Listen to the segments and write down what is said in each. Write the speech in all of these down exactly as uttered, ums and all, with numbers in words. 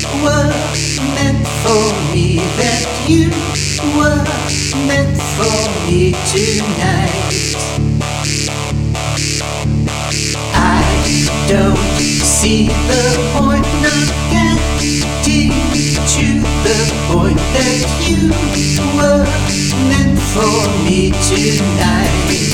were meant for me, that you were meant for me tonight. I don't see the point of getting to the point that you were meant for me tonight.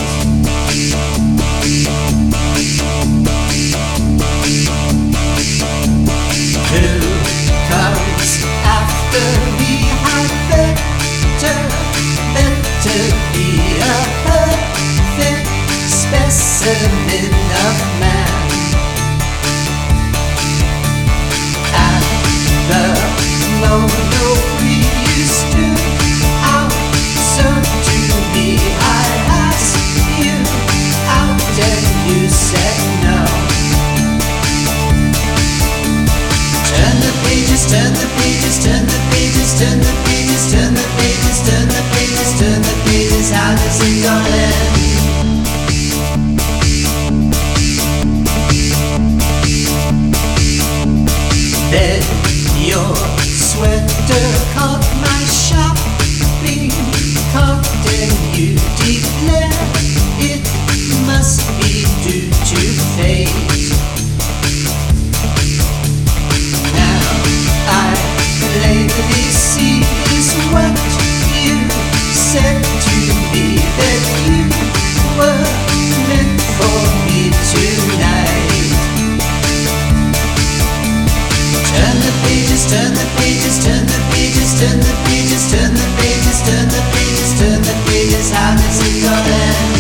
Who comes after me? I'd better, better be a perfect specimen of man. At the moment we used to out, so to me I asked you out and you said no. Turn the pages, turn the pages, turn the pages, turn the pages, turn the pages, turn the pages, turn the pages. How does it all end? Then your sweater caught my shopping cart and you declare it must be due to fate. Now I plainly see is what you said to me, that you were meant for me tonight. Turn the pages, turn the pages, turn the pages, turn the pages, turn the pages, turn the pages, turn the pages. How does it all end?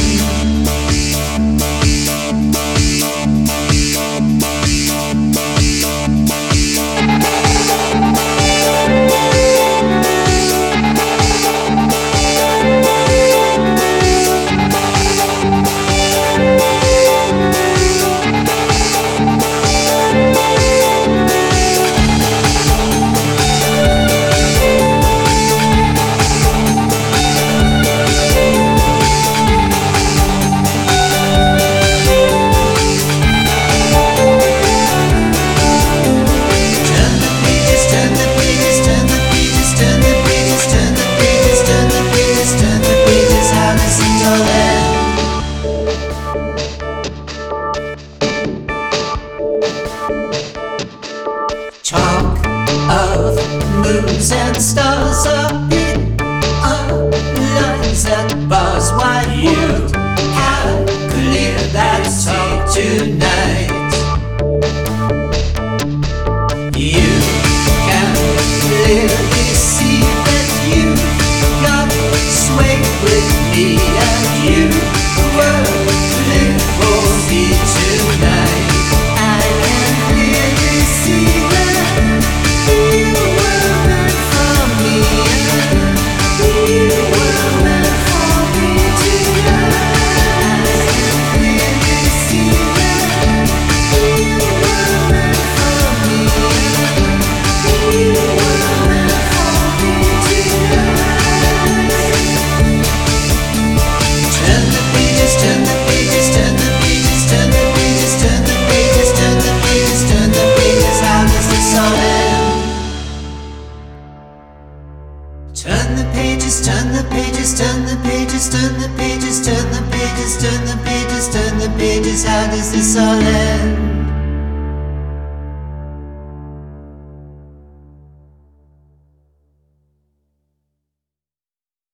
Talk of moons and stars, a bit of lines and bars. Why you can clear that talk tonight? You can clearly see that you got sway with me, and you were meant for me tonight. I can clearly see that you were meant for me, and you were meant for me tonight. I can clearly see that you were meant for me, and you were meant for me tonight. Turn the pages, turn the pages, turn the pages, turn the pages, turn the pages, turn the pages, turn the pages. How does this all end? Turn the pages, turn the pages, turn the pages, turn the pages, turn the pages, turn the pages, turn the pages. How does this all end?